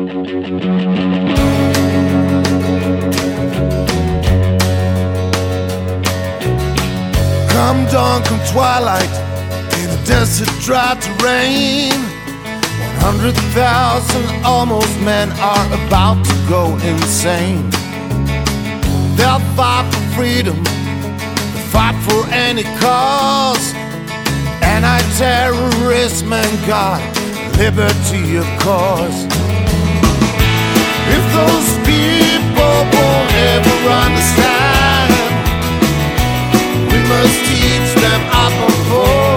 Come dawn, come twilight, in a desert dry terrain, 100,000 almost men are about to go insane. They'll fight for freedom, they'll fight for any cause. Anti-terrorist man, God, liberty of course. If those people won't ever understand, we must teach them up before.